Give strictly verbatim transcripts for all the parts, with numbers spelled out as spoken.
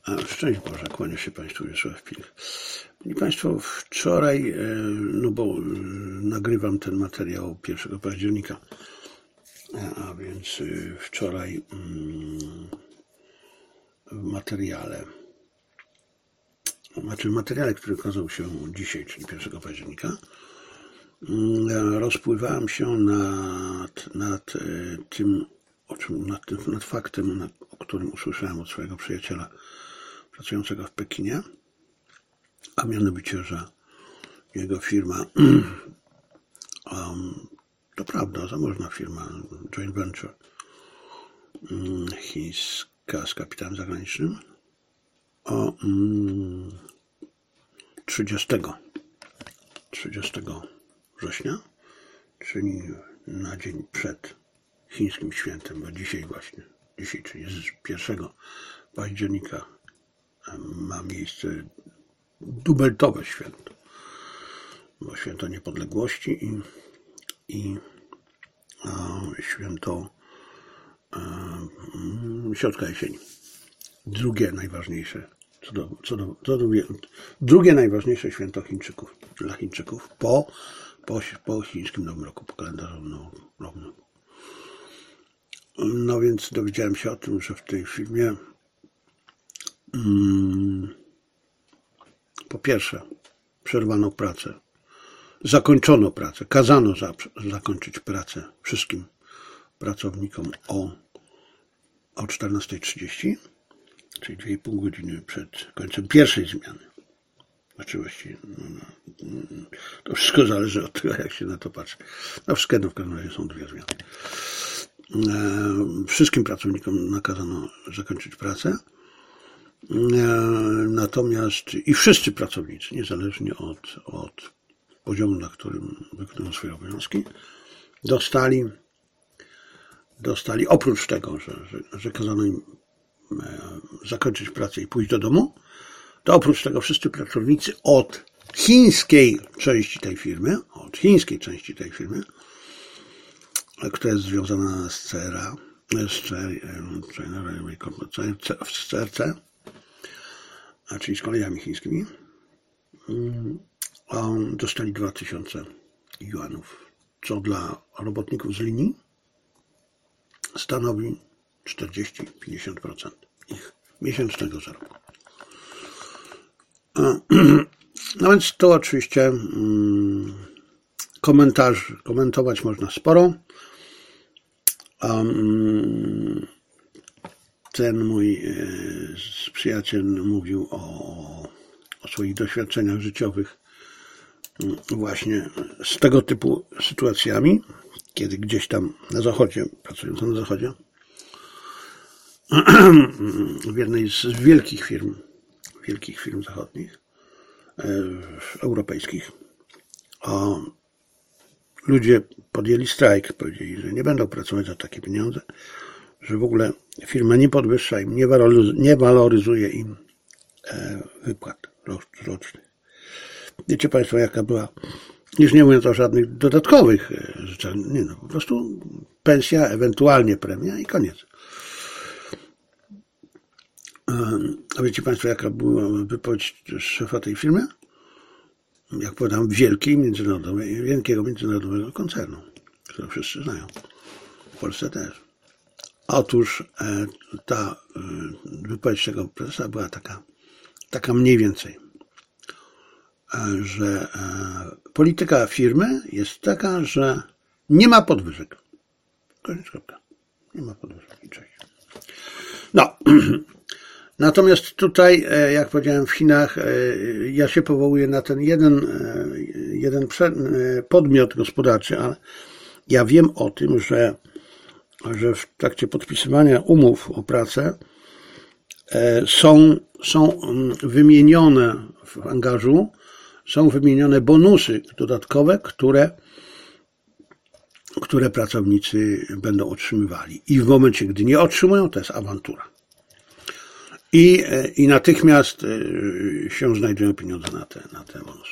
Szczęść Boże, kłania się Państwu Wiesław Pilch. I Państwo, wczoraj, no bo nagrywam ten materiał pierwszego października, a więc wczoraj w materiale, znaczy w materiale, który ukazał się dzisiaj, czyli pierwszego października, rozpływałem się nad, nad tym, o czym, nad, tym, nad faktem, nad, o którym usłyszałem od swojego przyjaciela pracującego w Pekinie, a mianowicie, że jego firma, um, to prawda, zamożna firma, joint venture um, chińska z kapitałem zagranicznym, o um, trzydziestego września, czyli na dzień przed chińskim świętem, bo dzisiaj właśnie, dzisiaj, czyli z pierwszego października ma miejsce dubeltowe święto, bo święto niepodległości i, i a, święto a, środka jesieni. Drugie najważniejsze, co do, co do, co do, drugie najważniejsze święto Chińczyków, dla Chińczyków po, po, po chińskim Nowym Roku, po kalendarzu nowym. No więc dowiedziałem się o tym, że w tej firmie hmm, po pierwsze przerwano pracę, zakończono pracę, kazano za, zakończyć pracę wszystkim pracownikom o, o czternastej trzydzieści, czyli dwie i pół godziny przed końcem pierwszej zmiany. Znaczy właściwie, no, no, to wszystko zależy od tego, jak się na to patrzy. No wszystkie w każdym razie są dwie zmiany. Wszystkim pracownikom nakazano zakończyć pracę, natomiast i wszyscy pracownicy, niezależnie od, od poziomu, na którym wykonują swoje obowiązki, dostali, dostali oprócz tego, że, że, że kazano im zakończyć pracę i pójść do domu, to oprócz tego wszyscy pracownicy od chińskiej części tej firmy, od chińskiej części tej firmy, która jest związana z C R A, z C R C, czyli z kolejami chińskimi, dostali dwa tysiące juanów, co dla robotników z linii stanowi czterdzieści do pięćdziesięciu procent ich miesięcznego zarobku. No więc to oczywiście komentarz, komentować można sporo. Um, ten mój przyjaciel mówił o, o swoich doświadczeniach życiowych właśnie z tego typu sytuacjami, kiedy gdzieś tam na zachodzie, pracując na zachodzie, w jednej z wielkich firm, wielkich firm zachodnich, europejskich, o, ludzie podjęli strajk, powiedzieli, że nie będą pracować za takie pieniądze, że w ogóle firma nie podwyższa im, nie waloryzuje, nie waloryzuje im wypłat rocznych. Wiecie Państwo, jaka była, już nie mówiąc o żadnych dodatkowych rzeczach, nie no, po prostu pensja, ewentualnie premia i koniec. A wiecie Państwo, jaka była wypowiedź szefa tej firmy? Jak powiedziałem, wielkiej międzynarodowej, wielkiego międzynarodowego koncernu, który wszyscy znają. W Polsce też. Otóż ta wypowiedź tego prezesa była taka, taka mniej więcej, że polityka firmy jest taka, że nie ma podwyżek. Koniec kropka. Nie ma podwyżek. Cześć. No. Natomiast tutaj, jak powiedziałem, w Chinach ja się powołuję na ten jeden, jeden podmiot gospodarczy, ale ja wiem o tym, że, że w trakcie podpisywania umów o pracę są, są wymienione w angażu, są wymienione bonusy dodatkowe, które, które pracownicy będą otrzymywali. I w momencie, gdy nie otrzymują, to jest awantura. I, i natychmiast się znajdują pieniądze na te, na te bonusy.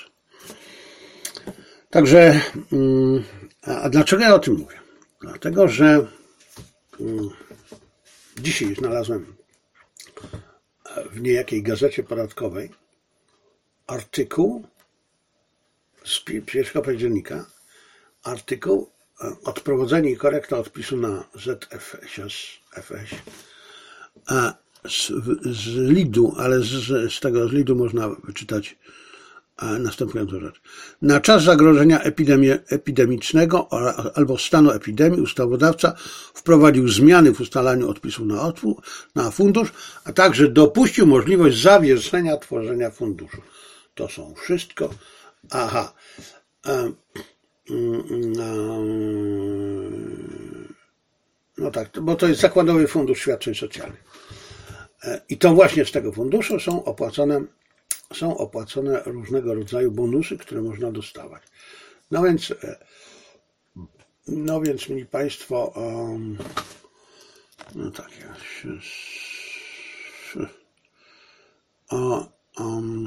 Także, a dlaczego ja o tym mówię? Dlatego, że dzisiaj znalazłem w niejakiej gazecie podatkowej artykuł z pierwszego października, artykuł odprowadzenie i korekta odpisu na Z F S, a z, z lidu, ale z, z tego z lidu można wyczytać następującą rzecz. Na czas zagrożenia epidemii, epidemicznego albo stanu epidemii ustawodawca wprowadził zmiany w ustalaniu odpisów na, otwór, na fundusz, a także dopuścił możliwość zawieszenia tworzenia funduszu. To są wszystko. Aha. No tak, bo to jest Zakładowy Fundusz Świadczeń Socjalnych. I to właśnie z tego funduszu są opłacone są opłacone różnego rodzaju bonusy, które można dostawać. No więc, no więc, mili Państwo, um, no tak, ja się, o, um,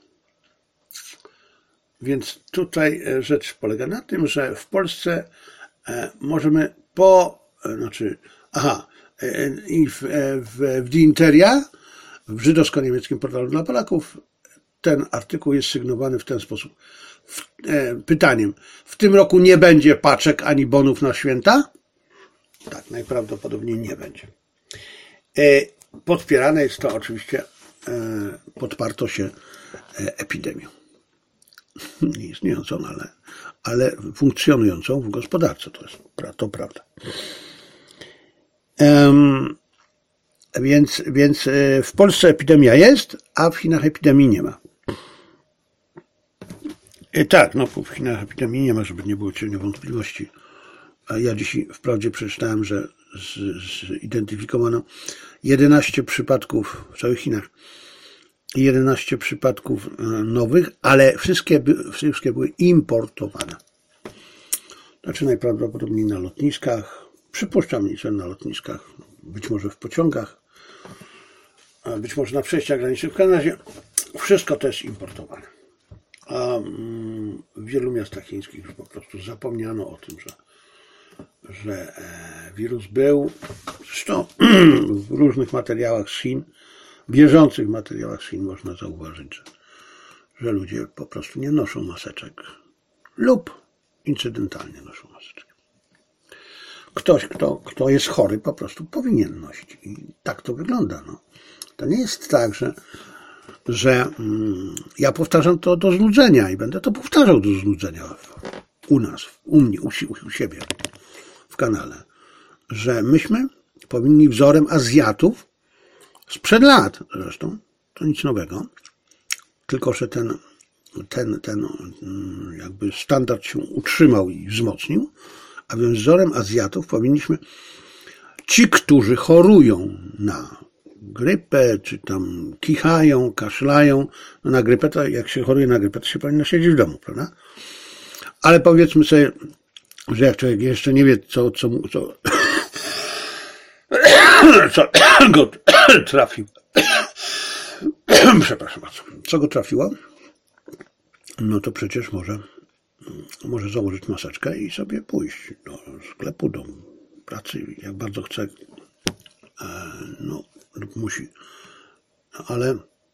więc tutaj rzecz polega na tym, że w Polsce możemy po, znaczy, aha, i w, w, w Die Interia, w żydowsko-niemieckim portalu dla Polaków, ten artykuł jest sygnowany w ten sposób. W, e, pytaniem, w tym roku nie będzie paczek ani bonów na święta? Tak, najprawdopodobniej nie będzie. E, podpierane jest to oczywiście, e, podparto się e, epidemią. Nie istniejącą, ale, ale funkcjonującą w gospodarce. To jest to prawda. Um, więc, więc w Polsce epidemia jest, a w Chinach epidemii nie ma. I tak, no w Chinach epidemii nie ma, żeby nie było cienia wątpliwości. A ja dzisiaj wprawdzie przeczytałem, że zidentyfikowano jedenaście przypadków w całych Chinach, jedenaście przypadków nowych, ale wszystkie, wszystkie były importowane. Znaczy najprawdopodobniej na lotniskach, przypuszczam, że na lotniskach, być może w pociągach, być może na przejściach granicznych. W każdym razie wszystko to jest importowane. A w wielu miastach chińskich już po prostu zapomniano o tym, że, że wirus był. Zresztą w różnych materiałach z Chin, bieżących materiałach z Chin można zauważyć, że, że ludzie po prostu nie noszą maseczek lub incydentalnie noszą maseczki. Ktoś, kto, kto jest chory, po prostu powinien nosić. I tak to wygląda. No. To nie jest tak, że, że mm, ja powtarzam to do znudzenia i będę to powtarzał do znudzenia u nas, u mnie, u, u siebie w kanale, że myśmy powinni wzorem Azjatów sprzed lat zresztą, to nic nowego, tylko że ten, ten, ten jakby standard się utrzymał i wzmocnił, a więc wzorem Azjatów powinniśmy ci, którzy chorują na grypę, czy tam kichają, kaszlają, no na grypę, to jak się choruje na grypę, to się powinno siedzieć w domu, prawda? Ale powiedzmy sobie, że jak człowiek jeszcze nie wie, co, co, co, co go trafił, przepraszam bardzo, co go trafiło, no to przecież może może założyć maseczkę i sobie pójść do sklepu, do pracy, jak bardzo chce, no lub musi, ale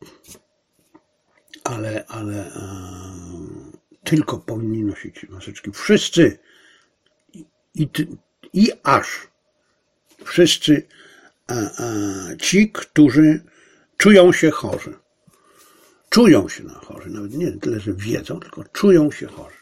ale, ale e, tylko powinni nosić maseczki wszyscy i, i, i aż wszyscy e, e, ci, którzy czują się chorzy. Czują się na chorzy, nawet nie tyle, że wiedzą, tylko czują się chorzy.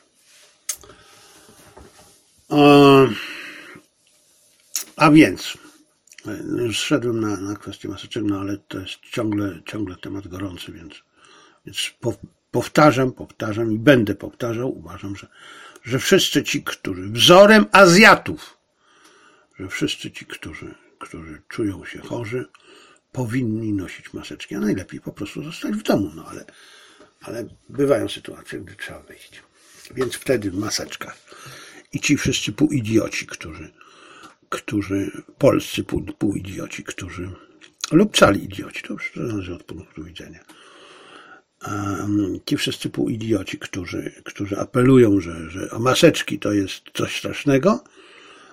A więc, już zszedłem na, na kwestię maseczek, no ale to jest ciągle, ciągle temat gorący, więc, więc powtarzam, powtarzam i będę powtarzał, uważam, że, że wszyscy ci, którzy, wzorem Azjatów, że wszyscy ci, którzy, którzy czują się chorzy, powinni nosić maseczki, a najlepiej po prostu zostać w domu, no ale, ale bywają sytuacje, gdy trzeba wyjść, więc wtedy w maseczkach. I ci wszyscy półidioci, którzy, którzy, polscy pół, półidioci, którzy, lub cali idioci, to już zależy od punktu widzenia. Um, ci wszyscy półidioci, którzy, którzy apelują, że, że o maseczki to jest coś strasznego,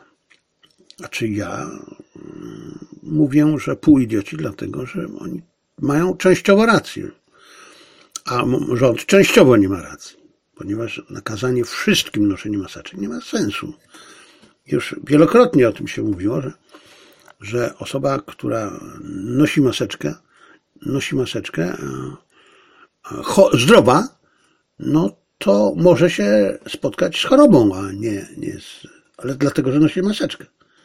a czy ja um, mówię, że półidioci, dlatego że oni mają częściowo rację, a rząd częściowo nie ma racji, ponieważ nakazanie wszystkim noszenia maseczek nie ma sensu. Już wielokrotnie o tym się mówiło, że, że osoba, która nosi maseczkę, nosi maseczkę cho, zdrowa, no to może się spotkać z chorobą, a nie, nie z, ale dlatego, że nosi maseczkę.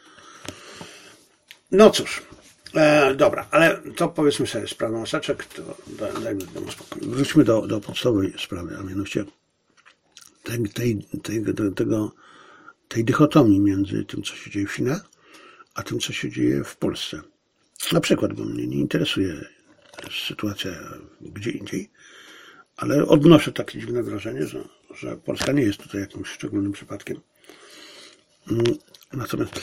No cóż, e, dobra, ale to powiedzmy sobie sprawę maseczek, to dajmy temu spokój. Wróćmy do, do podstawowej sprawy, a mianowicie tej, tej, tej, tego, tej dychotomii między tym, co się dzieje w Chinach, a tym, co się dzieje w Polsce. Na przykład, bo mnie nie interesuje sytuacja gdzie indziej, ale odnoszę takie dziwne wrażenie, że, że Polska nie jest tutaj jakimś szczególnym przypadkiem. Natomiast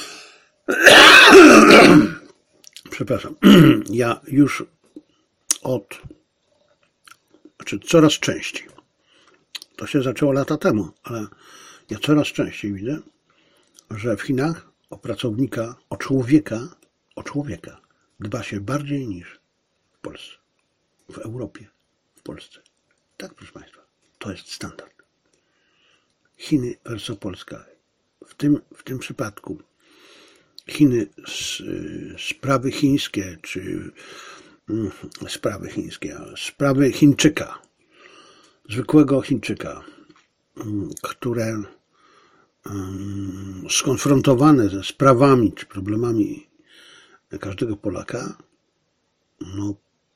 przepraszam, ja już od, znaczy coraz częściej, to się zaczęło lata temu, ale ja coraz częściej widzę, że w Chinach o pracownika, o człowieka, o człowieka dba się bardziej niż w Polsce, w Europie, w Polsce. Tak, proszę Państwa, to jest standard. Chiny versus Polska. W tym, w tym przypadku Chiny, sprawy chińskie, czy sprawy chińskie, sprawy Chińczyka, zwykłego Chińczyka, które skonfrontowane ze sprawami czy problemami każdego Polaka, no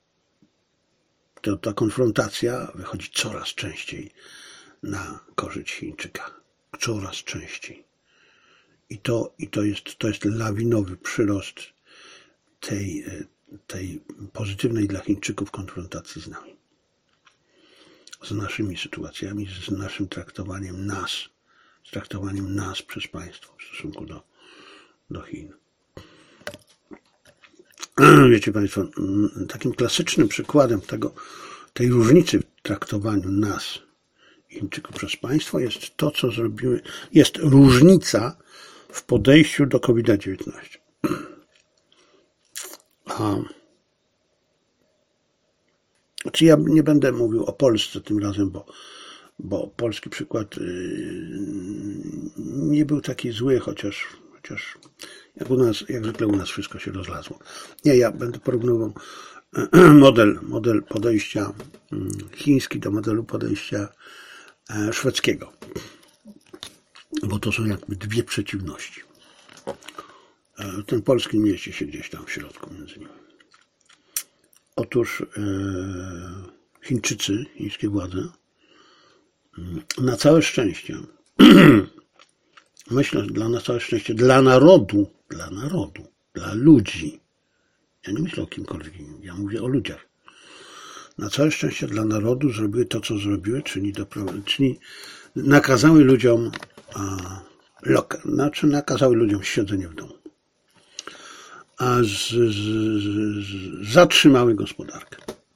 to ta konfrontacja wychodzi coraz częściej na korzyść Chińczyka. Coraz częściej. I to, i to, jest, to jest lawinowy przyrost tej, tej pozytywnej dla Chińczyków konfrontacji z nami. Z naszymi sytuacjami, z naszym traktowaniem nas, z traktowaniem nas przez państwo w stosunku do, do Chin. Wiecie Państwo, takim klasycznym przykładem tego, tej różnicy w traktowaniu nas, Chińczyków przez państwo, jest to, co zrobiły, jest różnica w podejściu do kowida dziewiętnaście. A, znaczy ja nie będę mówił o Polsce tym razem, bo, bo polski przykład yy, nie był taki zły, chociaż, chociaż jak u nas, jak zwykle u nas wszystko się rozlazło. Nie, ja będę porównywał model, model podejścia chiński do modelu podejścia szwedzkiego, bo to są jakby dwie przeciwności. Ten polski mieści się gdzieś tam w środku między nimi. Otóż Chińczycy, chińskie władze, na całe szczęście, myślę, że dla na całe szczęście, dla narodu, dla narodu, dla ludzi, ja nie myślę o kimkolwiek innym, ja mówię o ludziach. Na całe szczęście dla narodu zrobiły to, co zrobiły, czyli, dopro- czyli nakazały ludziom a, loka, znaczy nakazały ludziom siedzenie w domu. A z, z, z, zatrzymały gospodarkę.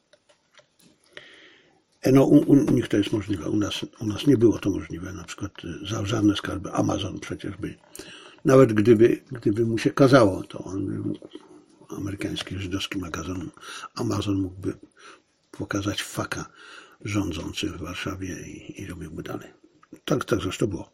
No, u, u nich to jest możliwe, u nas, u nas nie było to możliwe. Na przykład za żadne skarby Amazon przecież by, nawet gdyby, gdyby mu się kazało, to on by mógł, amerykański żydowski magazyn Amazon mógłby pokazać faka rządzący w Warszawie i, i robiłby dalej. Tak, tak zresztą było.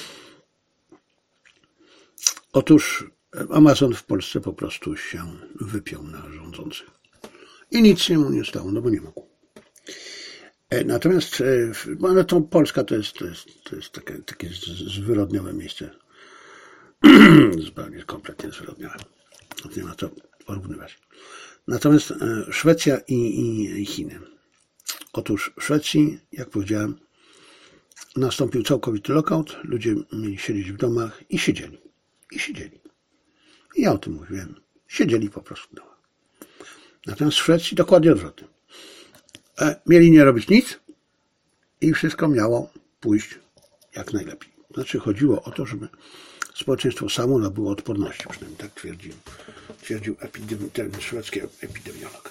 Otóż Amazon w Polsce po prostu się wypiął na rządzących. I nic się mu nie stało, no bo nie mógł. Natomiast no to Polska to jest, to jest, to jest takie, takie zwyrodniałe miejsce. Zupełnie kompletnie zwyrodniałe. Nie ma co porównywać. Natomiast Szwecja i, i Chiny. Otóż w Szwecji, jak powiedziałem, nastąpił całkowity lockout, ludzie mieli siedzieć w domach i siedzieli. I siedzieli. I ja o tym mówiłem. Siedzieli po prostu w domach. Natomiast w Szwecji dokładnie odwrotnie. E, mieli nie robić nic i wszystko miało pójść jak najlepiej. Znaczy chodziło o to, żeby społeczeństwo samo nabyło odporności. Przynajmniej tak twierdził, twierdził epidemi- ten szwedzki epidemiolog.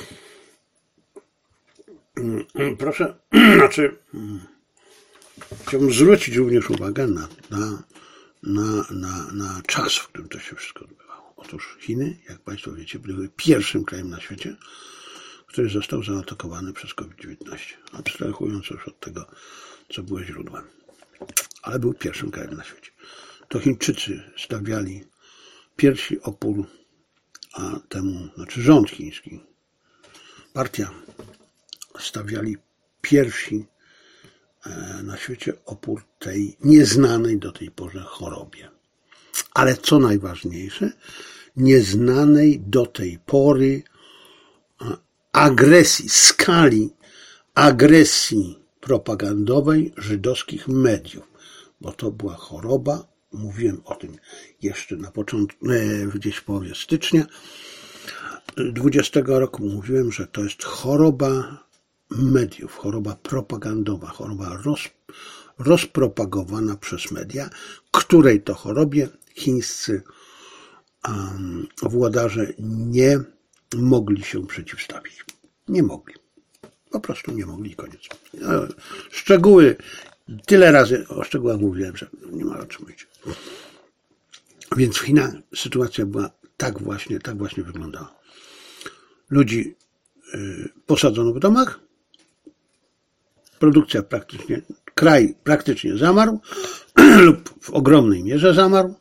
Proszę, znaczy chciałbym zwrócić również uwagę na, na, na, na, na czas, w którym to się wszystko odbywało. Otóż Chiny, jak Państwo wiecie, były pierwszym krajem na świecie, który został zaatakowany przez COVID dziewiętnaście. Abstrahując już od tego, co było źródłem. Ale był pierwszym krajem na świecie. To Chińczycy stawiali pierwszy opór a temu, znaczy rząd chiński, partia stawiali pierwsi na świecie opór tej nieznanej do tej pory chorobie. Ale co najważniejsze, nieznanej do tej pory agresji, skali agresji propagandowej żydowskich mediów, bo to była choroba, mówiłem o tym jeszcze na początku, gdzieś w połowie stycznia dwudziestego roku, mówiłem, że to jest choroba mediów, choroba propagandowa, choroba roz, rozpropagowana przez media, której to chorobie chińscy um, włodarze nie mogli się przeciwstawić. Nie mogli. Po prostu nie mogli i koniec. Szczegóły, tyle razy o szczegółach mówiłem, że nie ma o czym mówić. Więc w Chinach sytuacja była tak właśnie, tak właśnie wyglądała. Ludzi y, posadzono w domach, produkcja praktycznie, kraj praktycznie zamarł lub w ogromnej mierze zamarł.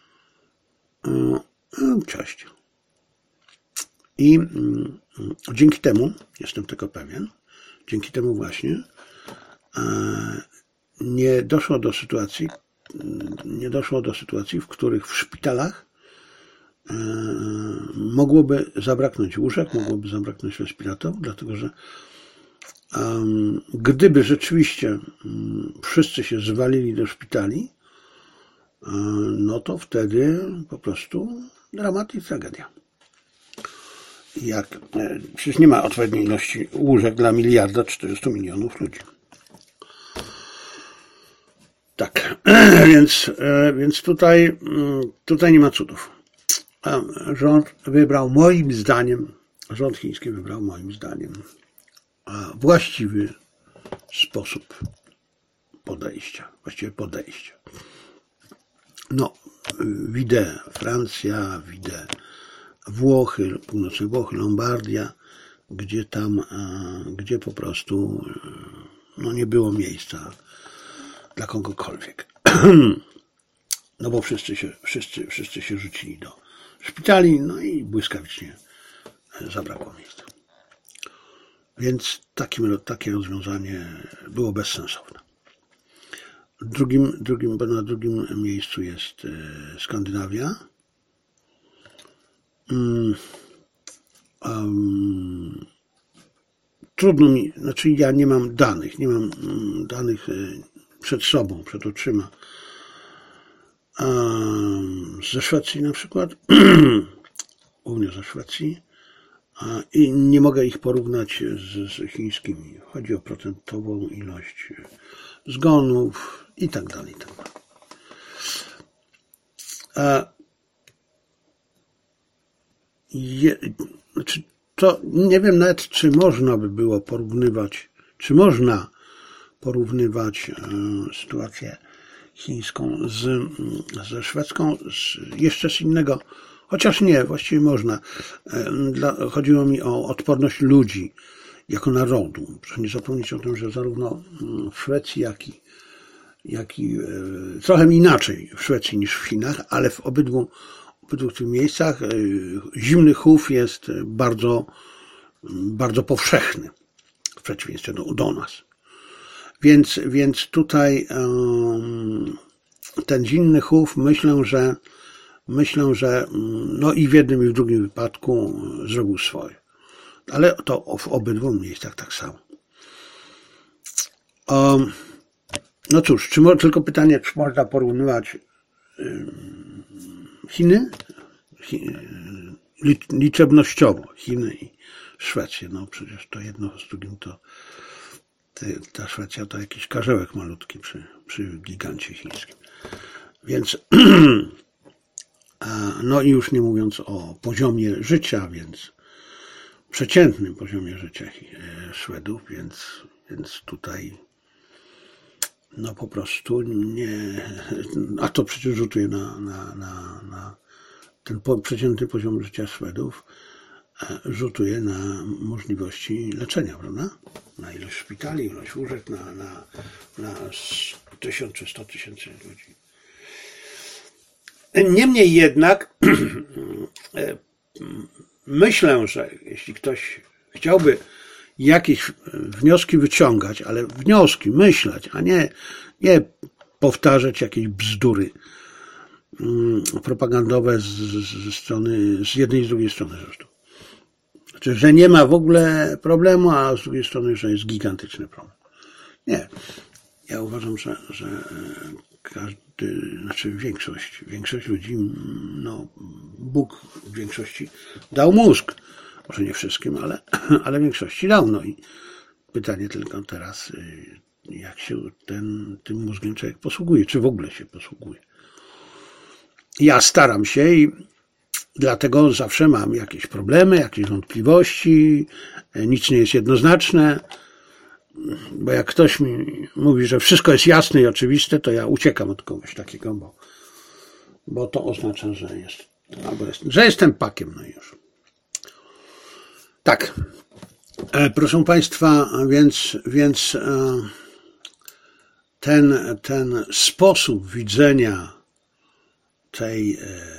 Cześć. I dzięki temu, jestem tego pewien, dzięki temu właśnie nie doszło do sytuacji, nie doszło do sytuacji, w których w szpitalach mogłoby zabraknąć łóżek, mogłoby zabraknąć respiratorów, dlatego że um, gdyby rzeczywiście um, wszyscy się zwalili do szpitali, um, no to wtedy po prostu dramat i tragedia. Jak, e, przecież nie ma odpowiedniej ilości łóżek dla miliarda czterystu milionów ludzi. Tak, więc, e, więc tutaj, tutaj nie ma cudów. Rząd wybrał moim zdaniem, rząd chiński wybrał moim zdaniem właściwy sposób podejścia, właściwie podejścia. No, widzę Francja, widzę Włochy, północne Włochy, Lombardia, gdzie tam, gdzie po prostu no, nie było miejsca dla kogokolwiek. No bo wszyscy się, wszyscy, wszyscy się rzucili do szpitali, no i błyskawicznie zabrakło miejsca. Więc takim, takie rozwiązanie było bezsensowne. Drugim, drugim, bo na drugim miejscu jest Skandynawia. Um, um, trudno mi, znaczy ja nie mam danych, nie mam danych przed sobą, przed oczyma. Um, ze Szwecji na przykład, głównie ze Szwecji, i nie mogę ich porównać z, z chińskimi. Chodzi o procentową ilość zgonów i tak dalej. Tak dalej. A je, znaczy to nie wiem nawet, czy można by było porównywać, czy można porównywać e, sytuację chińską z, ze szwedzką, z, jeszcze z innego, chociaż nie, właściwie można. Dla, chodziło mi o odporność ludzi jako narodu. Proszę nie zapomnieć o tym, że zarówno w Szwecji, jak i, jak i trochę inaczej w Szwecji niż w Chinach, ale w obydwu, obydwu tych miejscach zimny chów jest bardzo, bardzo powszechny w przeciwieństwie do, do nas. Więc, więc tutaj um, ten zimny chów, myślę, że myślę, że no i w jednym i w drugim wypadku zrobił swoje. Ale to w obydwu miejscach tak samo. Um, no cóż, czy mo, tylko pytanie, czy można porównywać um, Chiny chi, liczebnościowo, Chiny i Szwecję. No przecież to jedno z drugim to ta Szwecja to jakiś karzełek malutki przy, przy gigancie chińskim. Więc no i już nie mówiąc o poziomie życia, więc przeciętnym poziomie życia Szwedów, więc, więc tutaj no po prostu nie, a to przecież rzutuje na, na, na, na ten po, przeciętny poziom życia Szwedów, rzutuje na możliwości leczenia, prawda? Na ilość szpitali, ilość łóżek, na, na, na tysiąc czy sto tysięcy ludzi. Niemniej jednak myślę, że jeśli ktoś chciałby jakieś wnioski wyciągać, ale wnioski, myśleć, a nie, nie powtarzać jakieś bzdury propagandowe z, ze strony, z jednej i z drugiej strony zresztą. Znaczy, że nie ma w ogóle problemu, a z drugiej strony, że jest gigantyczny problem. Nie. Ja uważam, że, że każdy, znaczy większość, większość ludzi, no Bóg w większości dał mózg. Może nie wszystkim, ale, ale większości dał. No i pytanie tylko teraz, jak się ten, tym mózgiem człowiek posługuje, czy w ogóle się posługuje. Ja staram się i dlatego zawsze mam jakieś problemy, jakieś wątpliwości, nic nie jest jednoznaczne, bo jak ktoś mi mówi, że wszystko jest jasne i oczywiste, to ja uciekam od kogoś takiego, bo, bo to oznacza, że jest, albo jest, że jestem pakiem, no i już. Tak, proszę Państwa, więc, więc ten, ten sposób widzenia tej,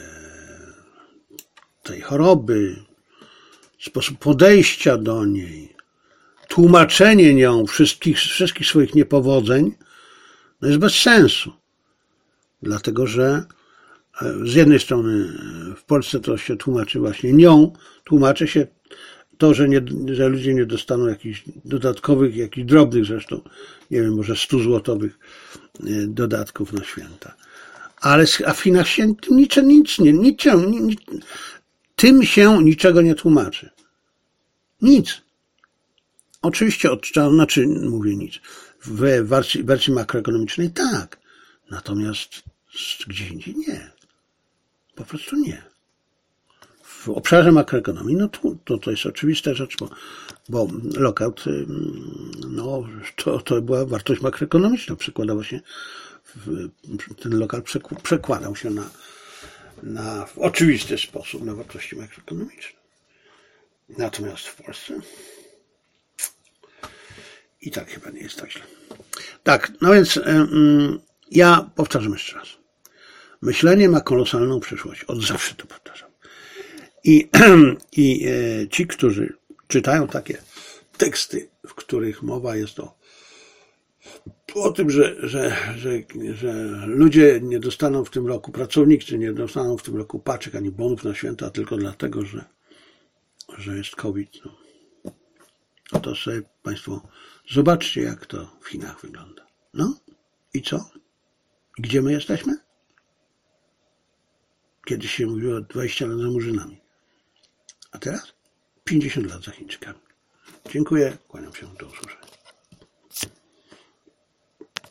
tej choroby, sposób podejścia do niej, tłumaczenie nią wszystkich, wszystkich swoich niepowodzeń, no jest bez sensu. Dlatego, że z jednej strony w Polsce to się tłumaczy właśnie nią, tłumaczy się to, że, nie, że ludzie nie dostaną jakichś dodatkowych, jakichś drobnych zresztą, nie wiem, może stu złotowych dodatków na święta. Ale a w Chinach się nic, nic nie, niczym, nic, tym się niczego nie tłumaczy. Nic. Oczywiście od czasu, znaczy mówię nic, w wersji, wersji makroekonomicznej tak, natomiast gdzie indziej nie. Po prostu nie. W obszarze makroekonomii, no to, to, to jest oczywista rzecz, bo, bo lockout, no to, to była wartość makroekonomiczna, przekładała się, w, ten lokal przekładał się na, na w oczywisty sposób na wartości makroekonomiczne. Natomiast w Polsce i tak chyba nie jest tak źle. Tak, no więc ym, ja powtarzam jeszcze raz. Myślenie ma kolosalną przyszłość. Od zawsze to powtarzam. I, i e, ci, którzy czytają takie teksty, w których mowa jest o, o tym, że, że, że, że ludzie nie dostaną w tym roku, pracownicy nie dostaną w tym roku paczek ani bonów na święta, tylko dlatego, że, że jest COVID. No. No to sobie Państwo zobaczcie, jak to w Chinach wygląda. No i co? Gdzie my jesteśmy? Kiedyś się mówiło dwadzieścia lat za Murzynami. A teraz pięćdziesiąt lat za Chińczykami. Dziękuję, kłaniam się, do usłyszenia.